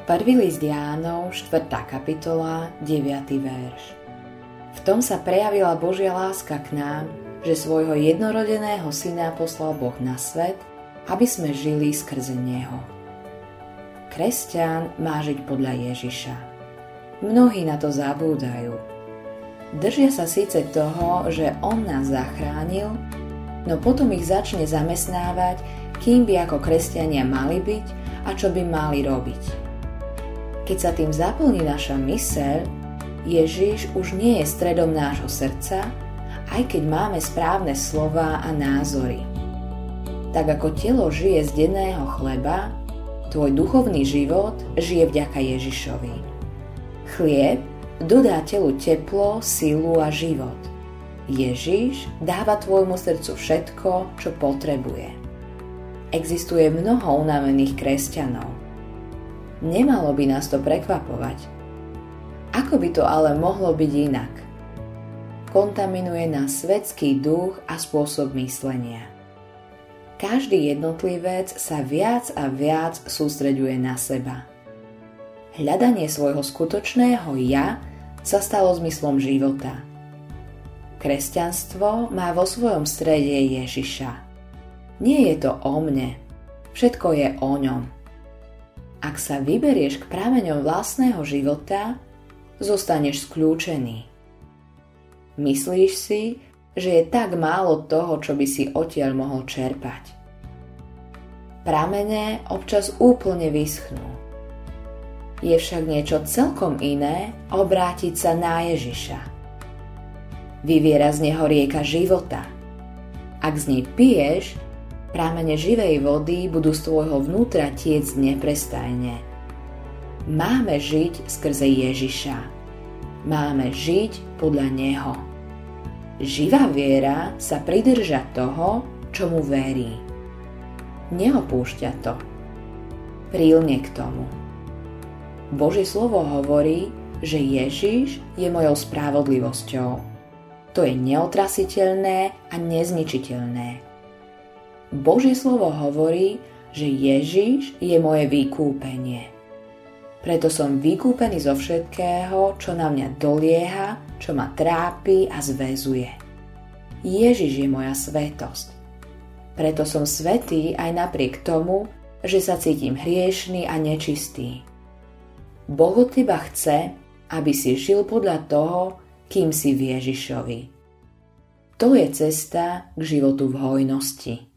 Prvý list Jánov, 4. kapitola, 9. verš. V tom sa prejavila Božia láska k nám, že svojho jednorodeného syna poslal Boh na svet, aby sme žili skrze neho. Kresťan má žiť podľa Ježiša. Mnohí na to zabúdajú. Držia sa síce toho, že on nás zachránil, no potom ich začne zamestnávať, kým by ako kresťania mali byť a čo by mali robiť. Keď sa tým zaplní naša myseľ, Ježiš už nie je stredom nášho srdca, aj keď máme správne slová a názory. Tak ako telo žije z denného chleba, tvoj duchovný život žije vďaka Ježišovi. Chlieb dodá telu teplo, silu a život. Ježiš dáva tvojmu srdcu všetko, čo potrebuje. Existuje mnoho unavených kresťanov. Nemalo by nás to prekvapovať. Ako by to ale mohlo byť inak? Kontaminuje nás svetský duch a spôsob myslenia. Každý jednotlivec sa viac a viac sústreďuje na seba. Hľadanie svojho skutočného ja sa stalo zmyslom života. Kresťanstvo má vo svojom strede Ježiša. Nie je to o mne, všetko je o ňom. Ak sa vyberieš k prameňom vlastného života, zostaneš skľúčený. Myslíš si, že je tak málo toho, čo by si odtiaľ mohol čerpať. Pramene občas úplne vyschnú. Je však niečo celkom iné obrátiť sa na Ježiša. Vyviera z neho rieka života. Ak z nej piješ, pramene živej vody budú z tvojho vnútra tiecť neprestajne. Máme žiť skrze Ježiša. Máme žiť podľa neho. Živá viera sa pridrža toho, čomu verí. Neopúšťa to. Prílne k tomu. Božie slovo hovorí, že Ježiš je mojou spravodlivosťou. To je neotrasiteľné a nezničiteľné. Božie slovo hovorí, že Ježiš je moje vykúpenie. Preto som vykúpený zo všetkého, čo na mňa dolieha, čo ma trápi a zväzuje. Ježiš je moja svätosť. Preto som svätý aj napriek tomu, že sa cítim hriešny a nečistý. Boh od teba chce, aby si žil podľa toho, kým si v Ježišovi. To je cesta k životu v hojnosti.